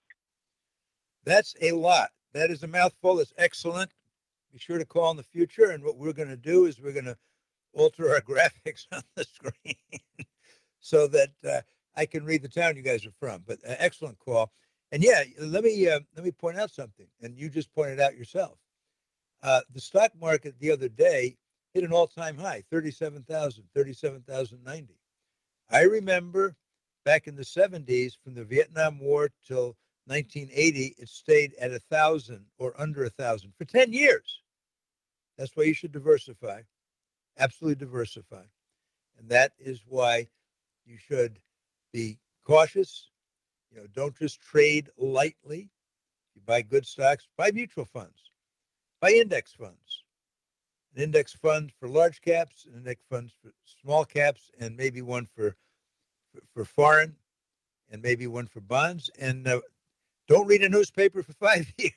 That's a lot. That is a mouthful. It's excellent. Be sure to call in the future. And what we're going to do is we're going to alter our graphics on the screen so that uh, I can read the town you guys are from. But uh, excellent call. And yeah, let me uh, let me point out something. And you just pointed out yourself. Uh, the stock market the other day hit an all-time high, thirty-seven thousand, thirty-seven thousand ninety. I remember back in the seventies, from the Vietnam War till nineteen eighty, it stayed at a thousand or under a thousand for ten years. That's why you should diversify, absolutely diversify. And that is why you should be cautious. You know, don't just trade lightly. You buy good stocks, buy mutual funds, buy index funds. An index fund for large caps, an index fund for small caps, and maybe one for for, for foreign, and maybe one for bonds. And uh, don't read a newspaper for five years.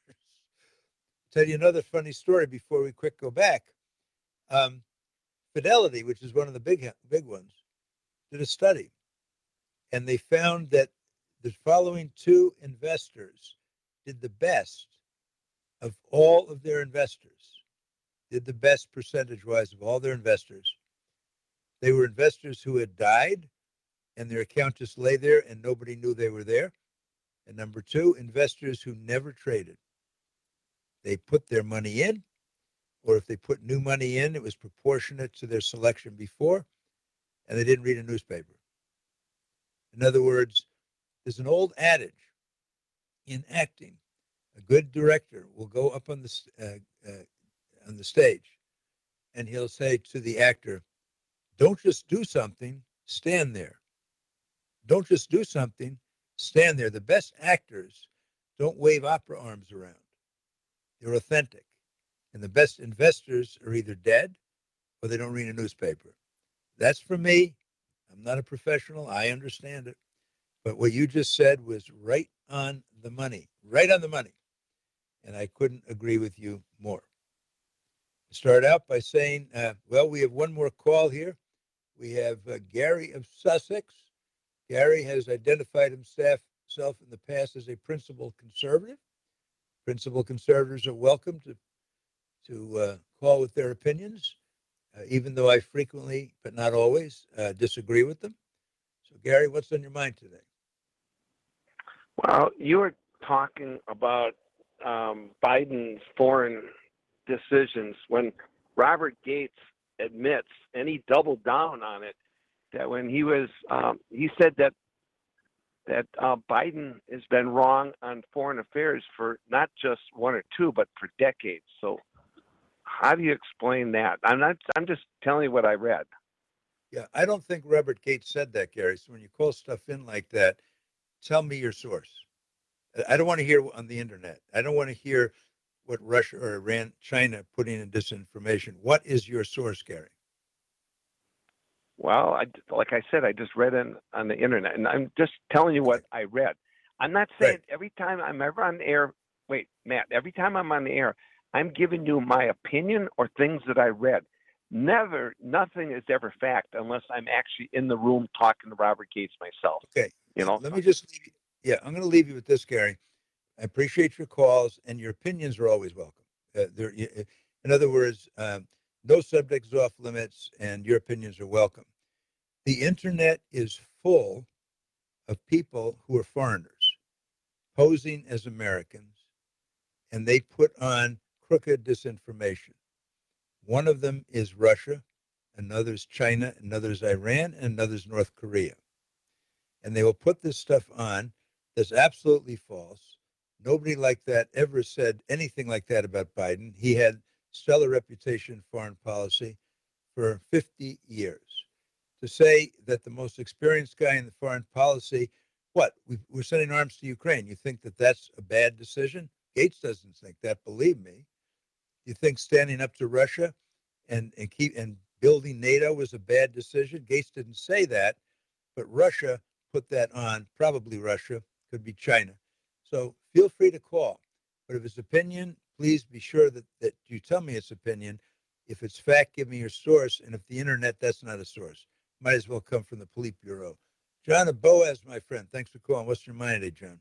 Tell you another funny story before we quick go back. Um, Fidelity, which is one of the big big ones, did a study, and they found that the following two investors did the best of all of their investors, did the best percentage-wise of all their investors. They were investors who had died, and their account just lay there, and nobody knew they were there. And number two, investors who never traded. They put their money in, or if they put new money in, it was proportionate to their selection before, and they didn't read a newspaper. In other words, there's an old adage in acting. A good director will go up on the uh, uh, on the stage, and he'll say to the actor, "Don't just do something, stand there. Don't just do something, stand there." The best actors don't wave opera arms around. They're authentic. And the best investors are either dead or they don't read a newspaper. That's for me. I'm not a professional. I understand it. But what you just said was right on the money, right on the money. And I couldn't agree with you more. Start out by saying, uh, well, we have one more call here. We have uh, Gary of Sussex. Gary has identified himself in the past as a principal conservative. Principal conservatives are welcome to to uh, call with their opinions, uh, even though I frequently, but not always, uh, disagree with them. So, Gary, what's on your mind today? Well, you were talking about um, Biden's foreign decisions when Robert Gates admits, and he doubled down on it, that when he was, um, he said that that uh, Biden has been wrong on foreign affairs for not just one or two, but for decades. So how do you explain that? I'm not, I'm just telling you what I read. Yeah, I don't think Robert Gates said that, Gary. So when you call stuff in like that, tell me your source. I don't want to hear on the internet. I don't want to hear what Russia or Iran, China putting in disinformation. What is your source, Gary? Well, I, like I said, I just read it on the internet, and I'm just telling you what I read. I'm not saying right. every time I'm ever on the air, wait, Matt, every time I'm on the air, I'm giving you my opinion or things that I read. Never, nothing is ever fact unless I'm actually in the room talking to Robert Gates myself. Okay. You know, let me just leave you. Yeah, I'm going to leave you with this, Gary. I appreciate your calls, and your opinions are always welcome. Uh, there, in other words, um, no subject is off limits, and your opinions are welcome. The internet is full of people who are foreigners posing as Americans, and they put on crooked disinformation. One of them is Russia, another is China, another is Iran, and another is North Korea. And they will put this stuff on that's absolutely false. Nobody like that ever said anything like that about Biden. He had stellar reputation in foreign policy for fifty years. To say that the most experienced guy in the foreign policy, what, we, we're sending arms to Ukraine. You think that that's a bad decision? Gates doesn't think that, believe me. You think standing up to Russia and, and keep and building NATO was a bad decision? Gates didn't say that, but Russia put that on, probably Russia, could be China. So feel free to call. But if it's opinion, please be sure that, that you tell me it's opinion. If it's fact, give me your source. And if the internet, that's not a source. Might as well come from the Politburo. John of Boaz, my friend, thanks for calling. What's your mind today, John?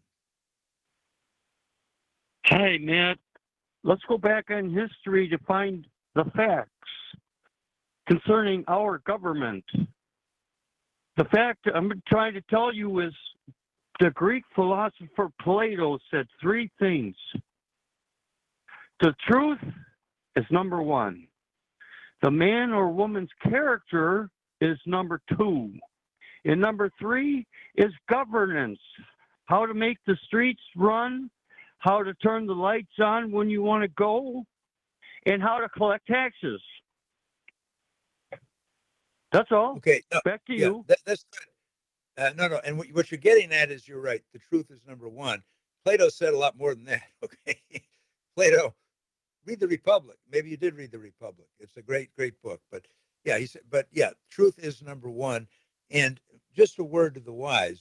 Hey, Matt. Let's go back on history to find the facts concerning our government. The fact I'm trying to tell you is the Greek philosopher Plato said three things. The truth is number one. The man or woman's character is number two. And number three is governance. How to make the streets run, how to turn the lights on when you want to go, and how to collect taxes. That's all. Okay. No, Back to yeah, you. That, that's good. Uh, no, no. And what, what you're getting at is you're right. The truth is number one. Plato said a lot more than that. Okay. Plato, read The Republic. Maybe you did read The Republic. It's a great, great book. But yeah, he said, but yeah, truth is number one. And just a word to the wise.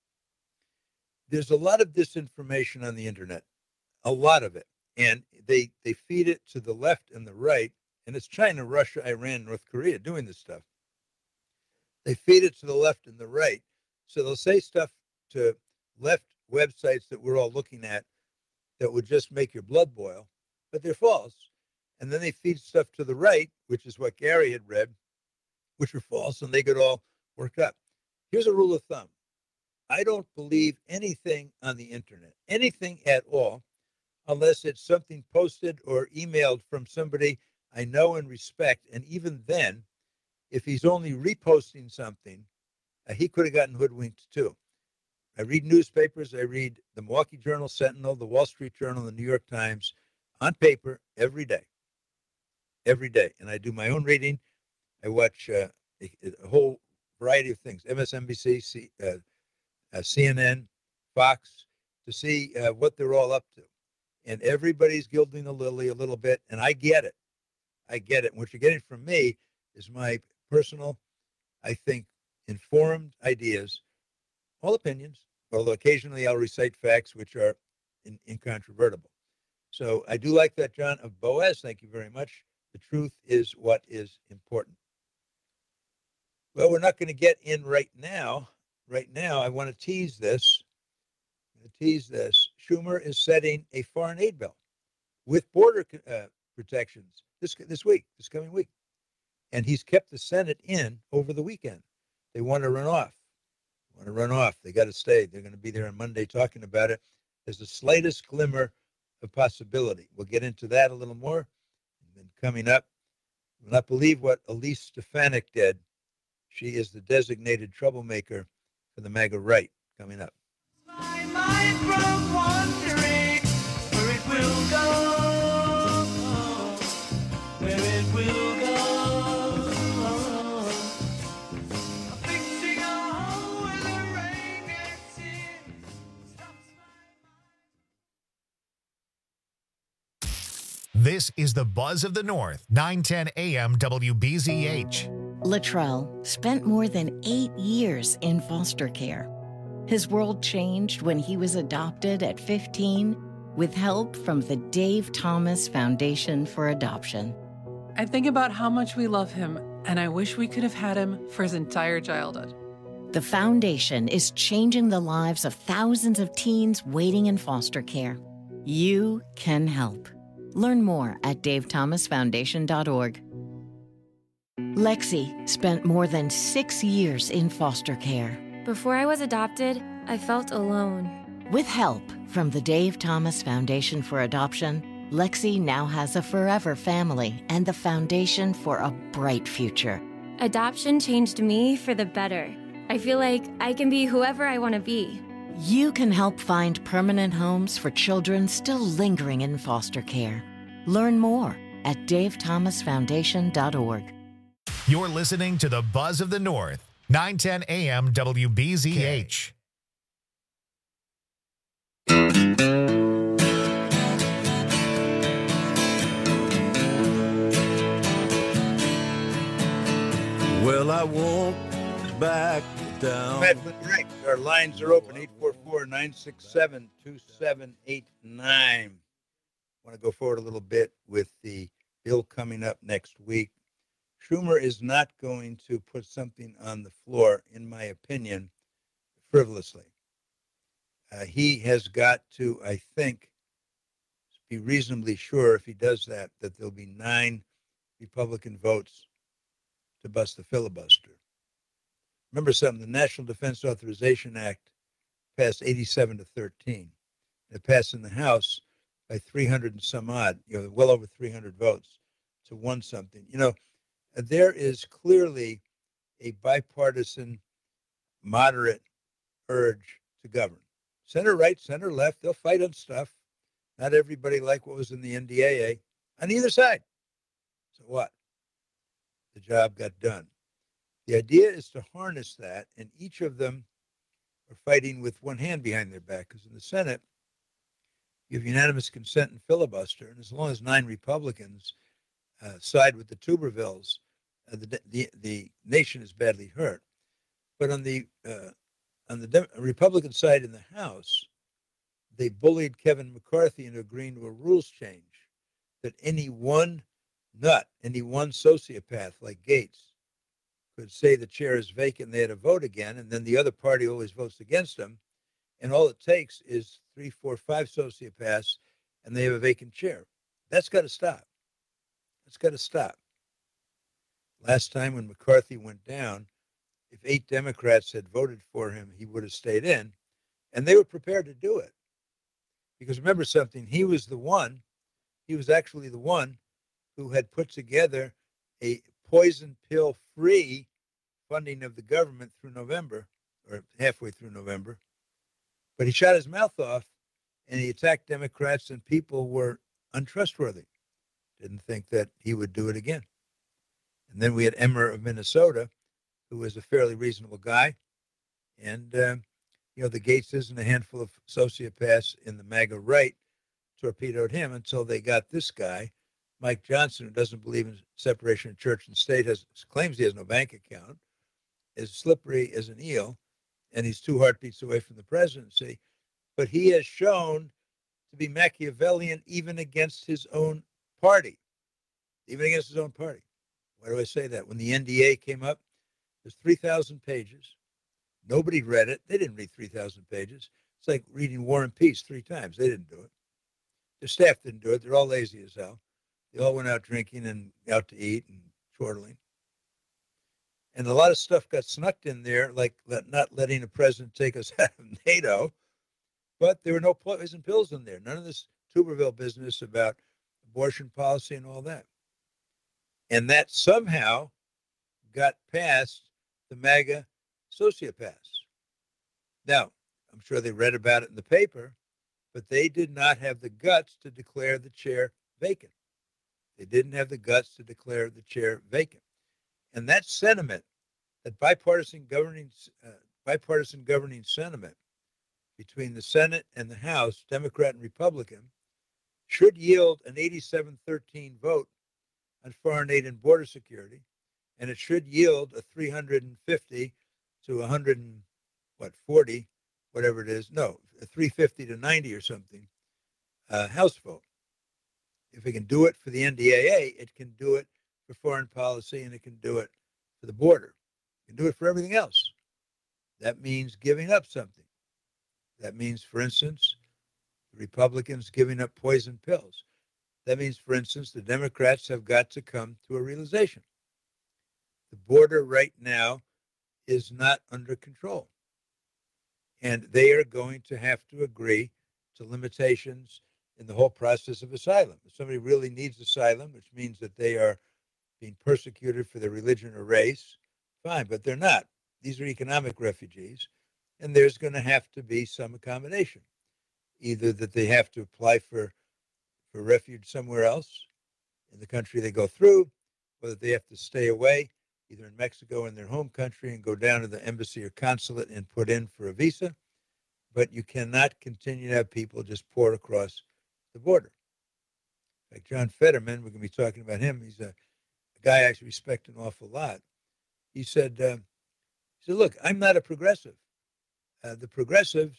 There's a lot of disinformation on the internet, a lot of it. And they they feed it to the left and the right. And it's China, Russia, Iran, North Korea doing this stuff. They feed it to the left and the right. So they'll say stuff to left websites that we're all looking at that would just make your blood boil, but they're false. And then they feed stuff to the right, which is what Gary had read, which are false, and they get all worked up. Here's a rule of thumb. I don't believe anything on the internet, anything at all, unless it's something posted or emailed from somebody I know and respect. And even then, if he's only reposting something, uh, he could have gotten hoodwinked too. I read newspapers. I read the Milwaukee Journal Sentinel, the Wall Street Journal, the New York Times on paper every day, every day. And I do my own reading. I watch uh, a, a whole variety of things, M S N B C, C, uh, uh, C N N, Fox, to see uh, what they're all up to. And everybody's gilding the lily a little bit, and I get it. I get it. And what you're getting from me is my personal, I think, informed ideas, all opinions, although occasionally I'll recite facts which are in, incontrovertible. So I do like that, John of Boaz. Thank you very much. The truth is what is important. Well, we're not going to get in right now. Right now, I want to tease this. I'm going to tease this. Schumer is setting a foreign aid bill with border uh, protections this this week, this coming week. And he's kept the Senate in over the weekend. They want to run off. Want to run off. They got to stay. They're going to be there on Monday talking about it. There's the slightest glimmer of possibility. We'll get into that a little more. And then coming up, you will not believe what Elise Stefanik did. She is the designated troublemaker for the MAGA right. Coming up. My mind from wandering where it will go, where it will go. Fixing a hole where the rain gets in. This is the Buzz of the North, nine ten A M W B Z H. Latrell spent more than eight years in foster care. His world changed when he was adopted at fifteen with help from the Dave Thomas Foundation for Adoption. I think about how much we love him, and I wish we could have had him for his entire childhood. The foundation is changing the lives of thousands of teens waiting in foster care. You can help. Learn more at dave thomas foundation dot org. Lexi spent more than six years in foster care. Before I was adopted, I felt alone. With help from the Dave Thomas Foundation for Adoption, Lexi now has a forever family and the foundation for a bright future. Adoption changed me for the better. I feel like I can be whoever I want to be. You can help find permanent homes for children still lingering in foster care. Learn more at dave thomas foundation dot org. You're listening to the Buzz of the North, nine ten A M W B Z H. Well, I won't back down. Matt Rick, our lines are open, eight four four, nine six seven, two seven eight nine. I want to go forward a little bit with the bill coming up next week. Schumer is not going to put something on the floor, in my opinion, frivolously. Uh, he has got to, I think, be reasonably sure if he does that, that there'll be nine Republican votes to bust the filibuster. Remember something, the National Defense Authorization Act passed eighty-seven to thirteen. It passed in the House by three hundred and some odd, you know, well over three hundred votes to one something. You know, there is clearly a bipartisan, moderate urge to govern. Center right, center left, they'll fight on stuff. Not everybody like what was in the N D A A on either side. So what? The job got done. The idea is to harness that, and each of them are fighting with one hand behind their back, because in the Senate, you have unanimous consent and filibuster, and as long as nine Republicans uh, side with the Tubervilles, uh, the, the the nation is badly hurt. But on the uh, on the De- Republican side in the House, they bullied Kevin McCarthy into agreeing to a rules change that any one nut, any one sociopath like Gates could say the chair is vacant, they had to vote again, and then the other party always votes against them. And all it takes is three, four, five sociopaths, and they have a vacant chair. That's got to stop. That's got to stop. Last time when McCarthy went down, if eight Democrats had voted for him, he would have stayed in, and they were prepared to do it. Because remember something, he was the one, he was actually the one who had put together a poison pill free funding of the government through November, or halfway through November. But he shot his mouth off and he attacked Democrats, and people were untrustworthy. Didn't think that he would do it again. And then we had Emmer of Minnesota, who was a fairly reasonable guy. And, uh, you know, the Gateses and a handful of sociopaths in the MAGA right torpedoed him until they got this guy, Mike Johnson, who doesn't believe in separation of church and state, has claims he has no bank account, is slippery as an eel, and he's two heartbeats away from the presidency. But he has shown to be Machiavellian even against his own party, even against his own party. Why do I say that? When the N D A came up, there's three thousand pages. Nobody read it. They didn't read three thousand pages. It's like reading War and Peace three times. They didn't do it. The staff didn't do it. They're all lazy as hell. They all went out drinking and out to eat and chortling. And a lot of stuff got snuck in there, like not letting a president take us out of NATO. But there were no poison pills in there. None of this Tuberville business about abortion policy and all that. And that somehow got past the MAGA sociopaths. Now, I'm sure they read about it in the paper, but they did not have the guts to declare the chair vacant. They didn't have the guts to declare the chair vacant. And that sentiment, that bipartisan governing, uh, bipartisan governing sentiment between the Senate and the House, Democrat and Republican, should yield an eighty-seven thirteen vote on foreign aid and border security, and it should yield a three hundred fifty to one hundred and what forty, whatever it is. No, a three fifty to ninety or something uh, House vote. If it can do it for the N D A A, it can do it for foreign policy, and it can do it for the border. It can do it for everything else. That means giving up something. That means, for instance, the Republicans giving up poison pills. That means, for instance, the Democrats have got to come to a realization. The border right now is not under control. And they are going to have to agree to limitations in the whole process of asylum. If somebody really needs asylum, which means that they are being persecuted for their religion or race, fine, but they're not. These are economic refugees, and there's going to have to be some accommodation, either that they have to apply for, for refuge somewhere else in the country they go through, or that they have to stay away, either in Mexico or in their home country, and go down to the embassy or consulate and put in for a visa. But you cannot continue to have people just pour across the border. Like John Fetterman, we're going to be talking about him. He's a, a guy I actually respect an awful lot. He said, uh, he said, look, I'm not a progressive. Uh, the progressives,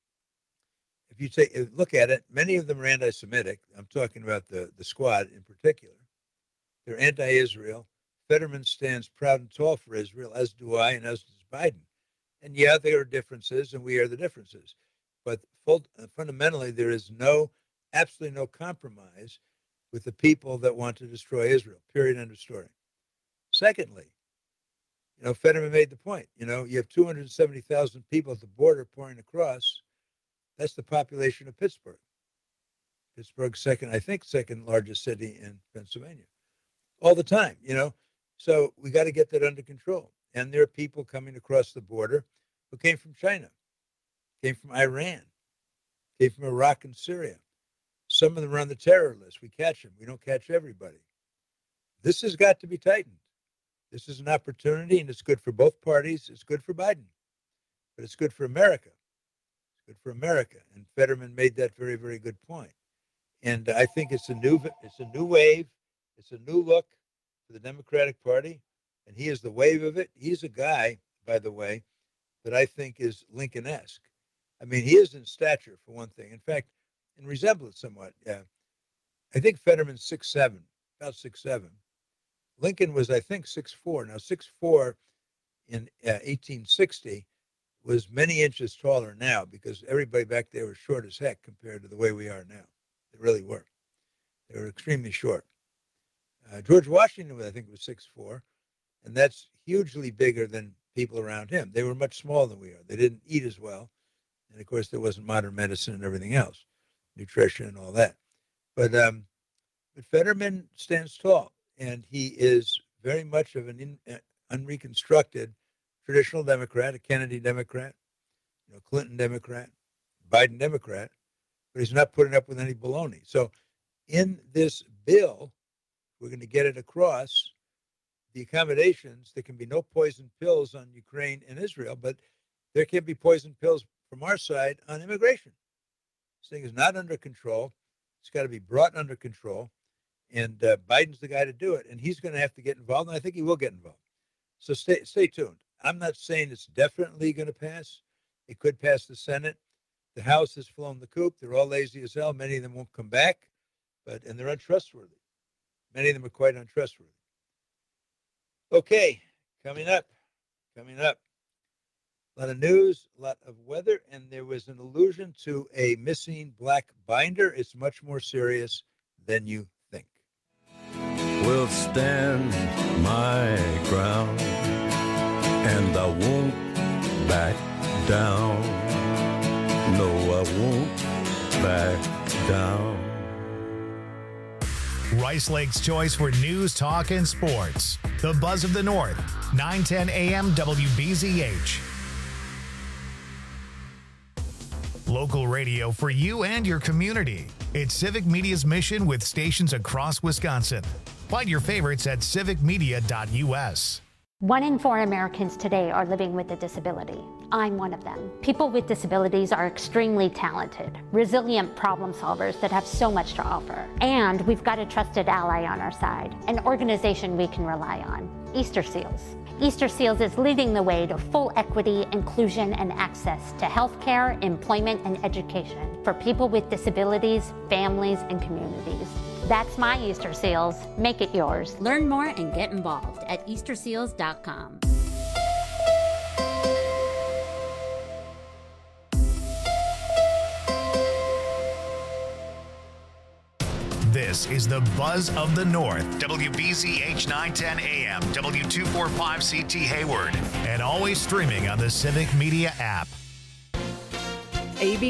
if you take a look at it, many of them are anti-Semitic. I'm talking about the, the squad in particular. They're anti-Israel. Fetterman stands proud and tall for Israel, as do I, and as does Biden. And yeah, there are differences, and we are the differences. But full, uh, fundamentally, there is no, absolutely no compromise with the people that want to destroy Israel, period, end of story. Secondly, you know, Fetterman made the point, you know, you have two hundred seventy thousand people at the border pouring across. That's the population of Pittsburgh. Pittsburgh's second, I think, second largest city in Pennsylvania. All the time, you know. So we got to get that under control. And there are people coming across the border who came from China, came from Iran, came from Iraq and Syria. Some of them are on the terror list. We catch them. We don't catch everybody. This has got to be tightened. This is an opportunity, and it's good for both parties. It's good for Biden, but it's good for America. It's good for America. And Fetterman made that very, very good point. And I think it's a new, it's a new wave. It's a new look for the Democratic Party, and he is the wave of it. He's a guy, by the way, that I think is Lincoln-esque. I mean, he is in stature, for one thing. In fact, in resemblance somewhat. Yeah. I think Fetterman's six seven, about six seven. Lincoln was, I think, six four. Now, six four in uh, eighteen sixty was many inches taller now, because everybody back there was short as heck compared to the way we are now. They really were. They were extremely short. Uh, George Washington, I think, was six four, and that's hugely bigger than people around him. They were much smaller than we are. They didn't eat as well. And, of course, there wasn't modern medicine and everything else, nutrition and all that. But, um, but Fetterman stands tall, and he is very much of an in, uh, unreconstructed traditional Democrat, a Kennedy Democrat, you know, Clinton Democrat, Biden Democrat, but he's not putting up with any baloney. So in this bill, we're going to get it across the accommodations. There can be no poison pills on Ukraine and Israel, but there can be poison pills from our side on immigration. This thing is not under control. It's got to be brought under control. And uh, Biden's the guy to do it. And he's going to have to get involved. And I think he will get involved. So stay, stay tuned. I'm not saying it's definitely going to pass. It could pass the Senate. The House has flown the coop. They're all lazy as hell. Many of them won't come back, but and they're untrustworthy. Many of them are quite untrustworthy. Okay, coming up, coming up. A lot of news, a lot of weather, and there was an allusion to a missing black binder. It's much more serious than you think. Will stand my ground, and I won't back down. No, I won't back down. Rice Lake's choice for news, talk, and sports. The Buzz of the North, nine ten A M W B Z H. Local radio for you and your community. It's Civic Media's mission with stations across Wisconsin. Find your favorites at civic media dot U S. One in four Americans today are living with a disability. I'm one of them. People with disabilities are extremely talented, resilient problem solvers that have so much to offer. And we've got a trusted ally on our side, an organization we can rely on, Easter Seals. Easter Seals is leading the way to full equity, inclusion, and access to healthcare, employment, and education for people with disabilities, families, and communities. That's my Easter Seals. Make it yours. Learn more and get involved at easter seals dot com. This is the Buzz of the North, W B Z H nine ten A M, W two forty-five C T Hayward, and always streaming on the Civic Media app. A B